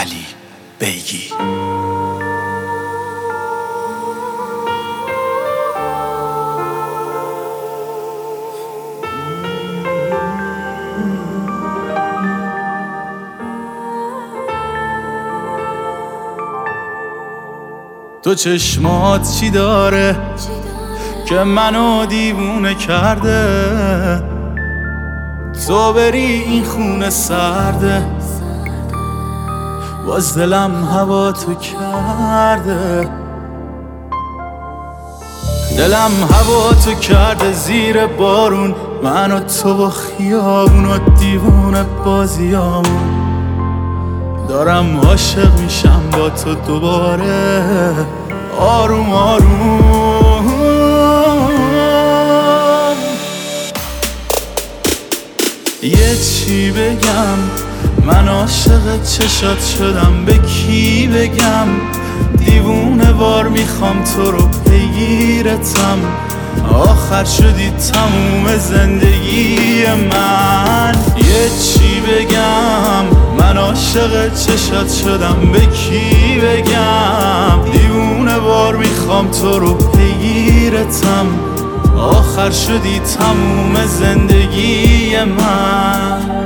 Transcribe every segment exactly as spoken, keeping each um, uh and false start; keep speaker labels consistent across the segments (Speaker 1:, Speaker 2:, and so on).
Speaker 1: علی بیگی. تو چشمات چی داره که منو دیوونه کرده؟ تو بری این خونه سرده، باز دلم هوا تو کرده. دلم هوا تو کرده زیر بارون، من و تو و خیابون و دیوونه بازیامون. دارم عاشق میشم با تو دوباره، آروم آروم. یه چی بگم، من عاشق چشات شدم، به کی بگم؟ دیوونه وار میخوام تو رو بگیرتم، آخر شدی تموم زندگی من. یه چی بگم، من عاشق چشات شدم، به کی بگم؟ دیوونه وار میخوام تو رو بگیرتم، آخر شدی تموم زندگی من.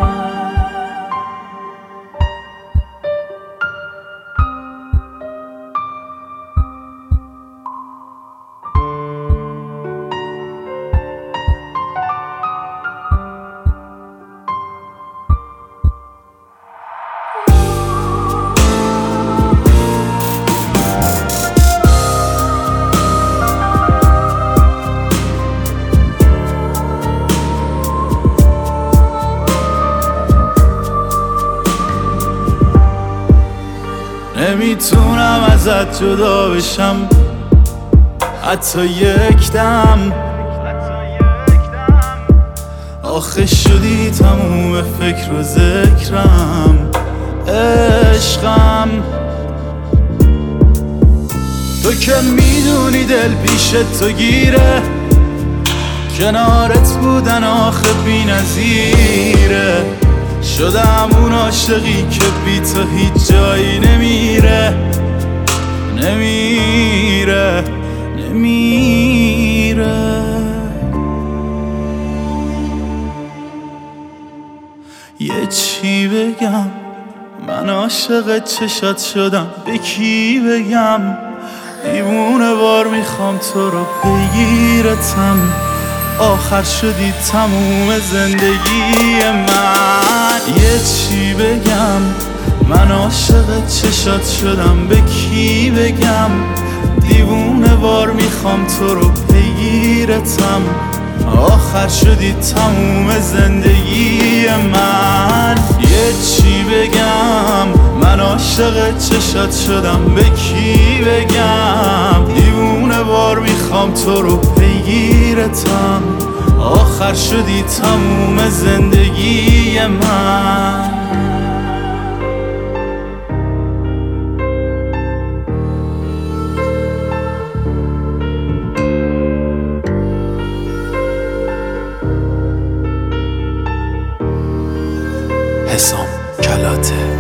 Speaker 1: نمیتونم ازت جدا بشم حتی یک دم، آخه شدی تموم فکر و ذکرم، عشقم. تو که میدونی دل پیش تو گیره، کنارت بودن آخه بی نظیره. شدم اون عاشقی که بی تو هیچ جایی نمیره، نمیره، نمیره. یه چی بگم، من عاشق چشات شدم، به کی بگم؟ دیوونه وار میخوام تو رو بگیرتم، آخر شدی تموم زندگی من. یه چی بگم، من عاشق چشات شدم، به کی بگم؟ دیوونه وار میخوام تو رو بگیرتم، آخر شدی تموم زندگی من. یه چی بگم، من عاشق چشات شدم، به کی بگم؟ دیوونه وار میخوام تو رو بگیرتم، آخر شدی تموم زندگی من. حسام کلاته.